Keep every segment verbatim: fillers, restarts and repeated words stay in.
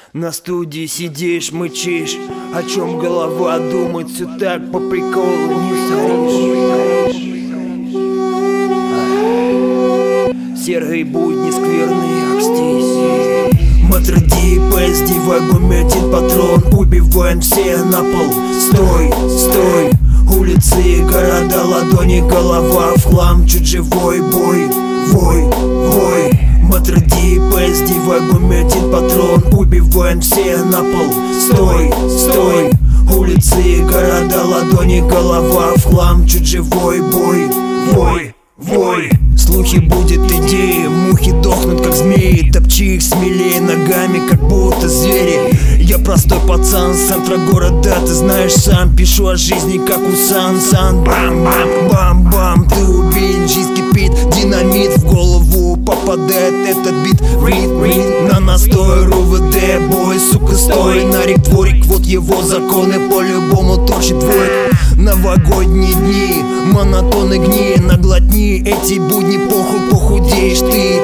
На студии сидишь, мычишь, о чем голова думает, все так по приколу не стоишь. Серые будни скверные, акстись. Матроди, пи эс ди, в альбоме один патрон. Убиваем все на пол. Стой, стой. Улицы, города, ладони, голова в хлам. Чуть живой бой, вой, вой. Матроди, пи эс ди, в альбоме один патрон. Убиваем все на пол. Стой, стой. Улицы, города, ладони, голова в хлам. Чуть живой бой, вой, вой. Слухи будет идеи, мухи дохнут как змеи. Топчи их смелее ногами, как будто звери. Я простой пацан с центра города, ты знаешь сам. Пишу о жизни, как у Сан Сан. Бам-бам-бам-бам, ты убит, жизнь кипит. Динамит в голову попадает этот бит. Рид, рид, на настой, РУВД, бой, сука, стой. Нарик, дворик, вот его законы, по-любому торчит двоек. Новогодние дни, монотонны гни. Наглотни эти будни, похуй, похудеешь ты.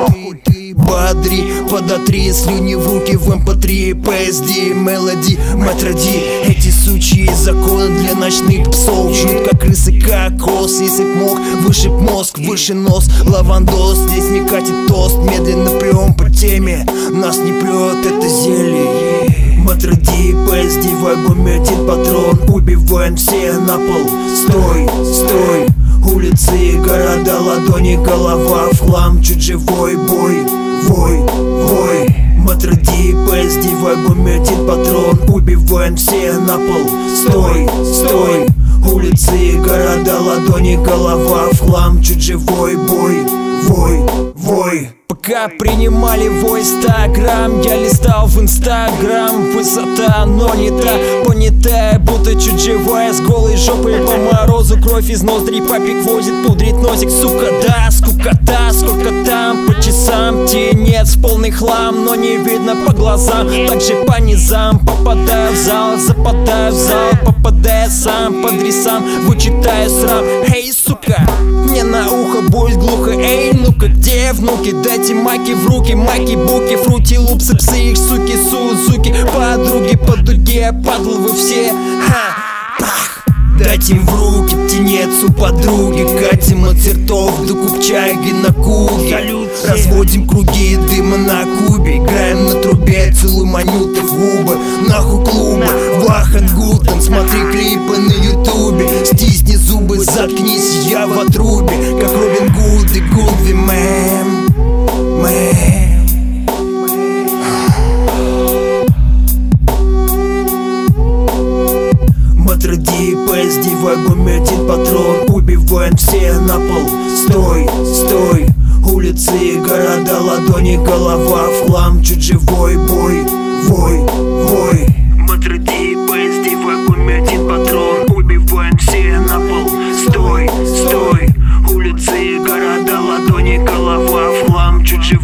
Бодри, подотри, слюни в руки в эм пэ три. пи эс ди, мелоди, матроди. Эти сучьи законы для ночных псов. Жут как крысы, кокос. Если б мог, выше мозг, выше нос. Лавандос, здесь не катит тост. Медленно прием по теме, нас не прет это зелье. Матроди, пи эс ди, в альбоме один патрон. Убиваем все на пол. Стой, стой. Улицы, города, ладони, голова в хлам. Чуть живой бой, вой, вой. Матроди, пи эс ди, в альбоме один патрон. Убиваем все на пол. Стой, стой. Улицы, города, ладони, голова в хлам. Чуть живой бой, вой, вой. Пока принимали в инстаграм, я листал в инстаграм. Высота, но не та, понятая, будто чуть живая. С голой жопой по морозу, кровь из ноздрей. Папик возит, пудрит носик, сука, да, скукота. Сколько там по часам, тенец, полный хлам. Но не видно по глазам, также по низам. Попадаю в зал, западаю в зал. Попадая сам по адресам, вычитаю срам. Эй, сука, мне на ухо будет глухо. Эй, ну-ка, где внуки? Дайте майки в руки, майки, буки, фрути, лупсы, псы, их суки, сузуки. Подруги по дуге, падлы вы все. Ха, пах. Дайте им в руки птенец у подруги. Катим от цертов до купчаги на кубе. Разводим круги дыма на кубе. Играем на трубе, целуй манюты в губы. Нахуй клубы, Вахан Гутен. Смотри клипы на ютубе. Стисни зубы, заткнись, я в отрубе. Как Робин Гуд и Гудви, мэм, мэм. Матроди, пи эс ди, в альбоме один патрон. Убиваем все на пол. Стой, стой. Улицы, города, ладони, голова в хлам. Чуть живой бой, вой, вой. Матроди, пи эс ди, в альбоме один патрон. Убиваем все на пол. Стой, стой. Улицы, города, ладони, голова в хлам. Чуть живой.